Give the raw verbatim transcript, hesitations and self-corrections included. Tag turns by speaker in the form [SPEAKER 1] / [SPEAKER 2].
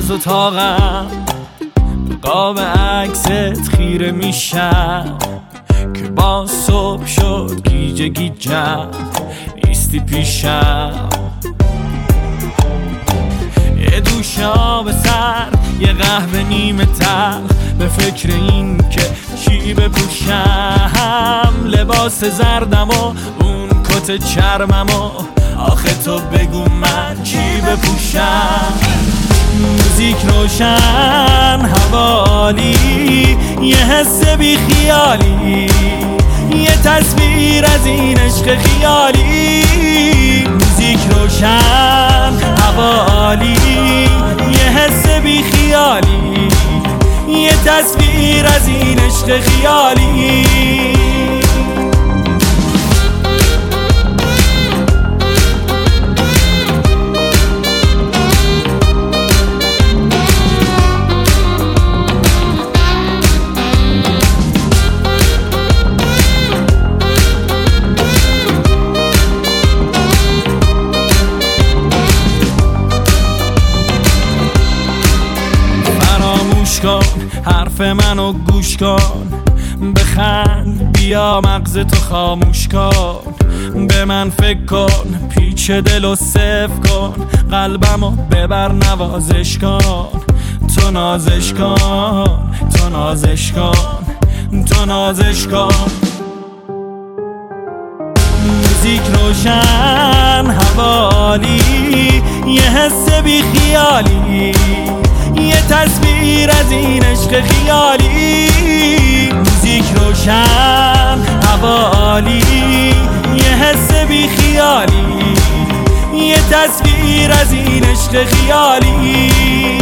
[SPEAKER 1] از اتاقم به قاب عکست خیره میشم که با صبح شد گیجه گیجم ایستی پیشم، یه دوش آب سر، یه قهوه نیمه تلخ، به فکر این که چی بپوشم، لباس زردم و اون کت چرمم و آخه تو بگو من چی بپوشم. موزیک روشن، هوا عالی، یه حس بی خیالی، یه تصویر از این عشق خیالی. موزیک روشن، هوا عالی، یه حس بی خیالی، یه تصویر از این عشق خیالی. حرف منو گوش کن، بخند، بیا مغز تو خاموش کن، به من فکر کن، پیچ دلو صفر کن، قلبمو ببر نوازش کن، تو نازش کن، تو نازش کن، تو نازش کن. موزیک روشن، هوا عالی، یه حس بی خیالی، یه تصویر از این عشق خیالی. موزیک روشن، هوا عالی، یه حس بی خیالی، یه تصویر از این عشق خیالی.